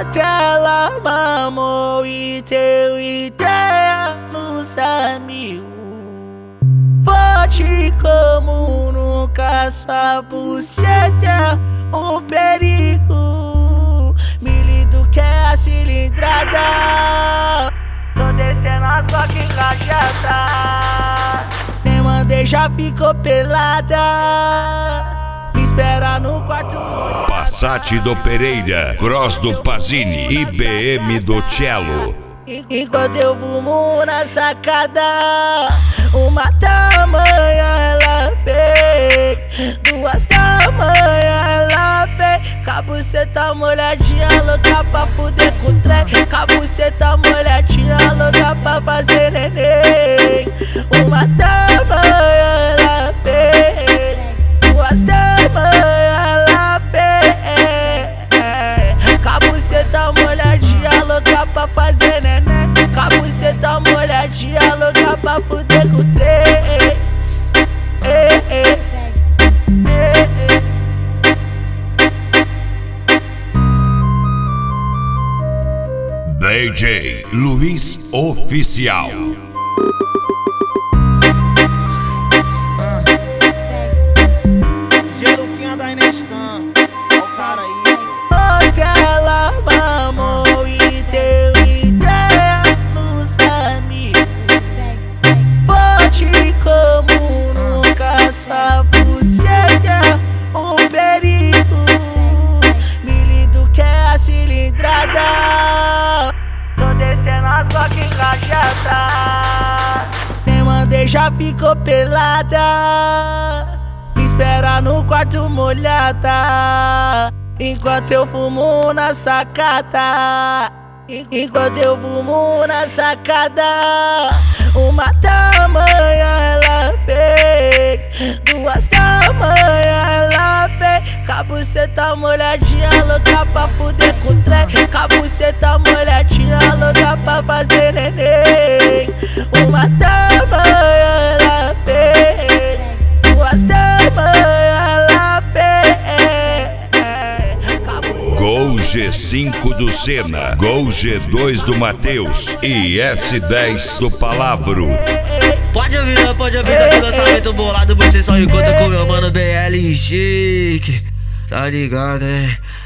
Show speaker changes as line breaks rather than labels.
Aquela mamou e teu ideia nos amigos. Forte como nunca, sua buceta é um perigo. Me lindo que é a cilindrada. Tô descendo as coca encaixada. Nem mandei, já ficou pelada. Me espera no quarto molhado.
Passat do Pereira, Cross do Pazini e BM do Cello.
Enquanto eu fumo na sacada, uma tamanha ela fez, duas tamanhas ela fez. Cabuceta molhadinha, louca pra fuder com o trem. Cabuceta molhadinha, louca pra fazer neném. Uma tamanha ela fez, duas tamanhas ela fez. Cabuceta molhadinha, louca pra fazer neném. Cabuceta molhadinha, louca pra fuder com o trem.
DJ Luiz Oficial.
Geluquinha da Inestan, ó o cara aí.
Aquela mamou e teu ideia nos amigos. Forte como nunca, sua buceta é um perigo. Me lindo que é a cilindrada. Tô descendo as coca encaixada. Nem mandei, já ficou pelada. Me espera no quarto molhada. Enquanto eu fumo na sacada. Enquanto eu fumo na sacada. Uma tamanha ela fez, duas tamanhas ela fez. Cabuceta molhadinha, louca pra fuder com o trem. Cabuceta molhadinha, louca pra fazer neném. Uma tamanha ela fez, duas tamanhas ela fez.
Gol G5 do Senna, Gol G2 do Matheus e S10 do Palavro.
Pode avisar que o lançamento bolado você só encontra com meu mano BLG. Tá ligado, é?